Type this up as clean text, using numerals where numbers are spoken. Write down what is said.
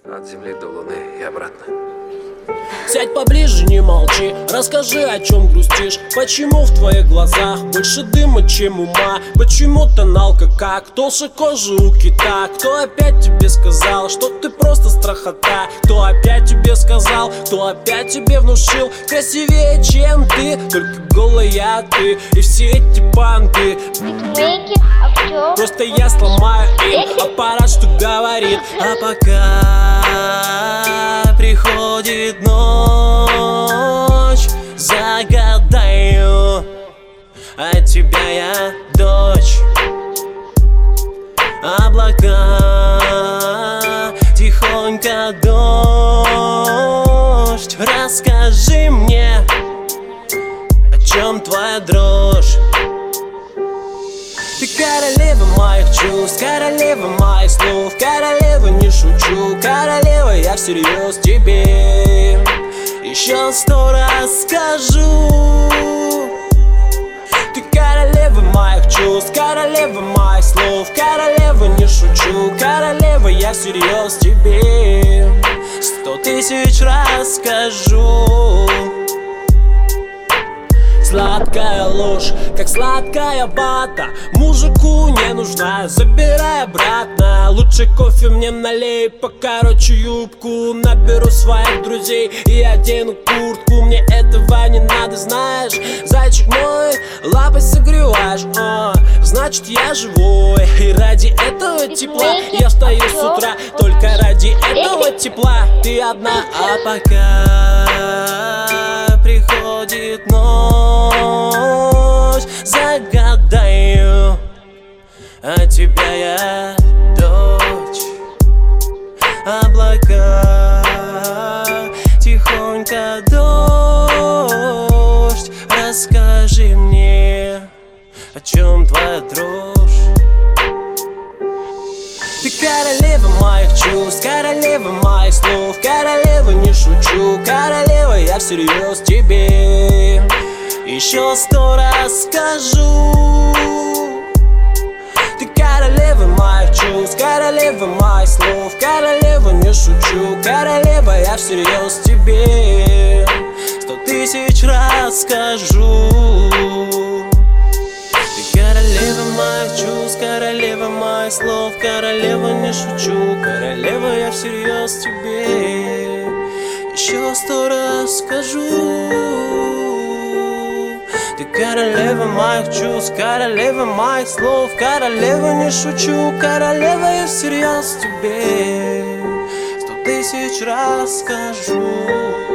От земли до луны и обратно. Сядь поближе, не молчи, расскажи, о чем грустишь. Почему в твоих глазах больше дыма, чем ума? Почему тоналка как толще кожи у кита? Кто опять тебе сказал, что ты просто страхота? Кто опять тебе сказал, кто опять тебе внушил красивее, чем ты, только голая ты и все эти банты. Просто я сломаю им аппарат, что говорит. А пока приходит ночь, загадаю, от тебя я дочь. Облака, тихонько дождь. Расскажи мне, о чем твоя дрожь. Ты королева моих чувств, королева моих слов, королева, не шучу, королева, я всерьез тебе еще 100 раз скажу. Ты королева моих чувств, королева моих слов, королева, не шучу, королева, я всерьез тебе 100 000 раз скажу. Сладкая ложь, как сладкая вата, мужику не нужна, забирай обратно. Лучше кофе мне налей, покороче юбку, наберу своих друзей и одену куртку. Мне этого не надо, знаешь, зайчик мой, лапой согреваешь, значит я живой. И ради этого тепла я встаю с утра, только ради этого тепла. Ты одна, а пока приходит ночь, загадаю, от тебя я дочь. Облака, тихонько дождь. Расскажи мне, о чем твоя дрожь. Ты королева моих чувств, королева моих слов, королева, не шучу, королева, я всерьез тебе еще 100 раз скажу. Ты королева моих чувств, королева моих слов, королева, не шучу, королева, я всерьез тебе 100 000 раз скажу. Королева моих чувств, королева моих слов, королева, не шучу, королева, я всерьез тебе еще 100 раз скажу. Ты королева моих чувств, королева моих слов, королева, не шучу, королева, я всерьез тебе 100 000 раз скажу.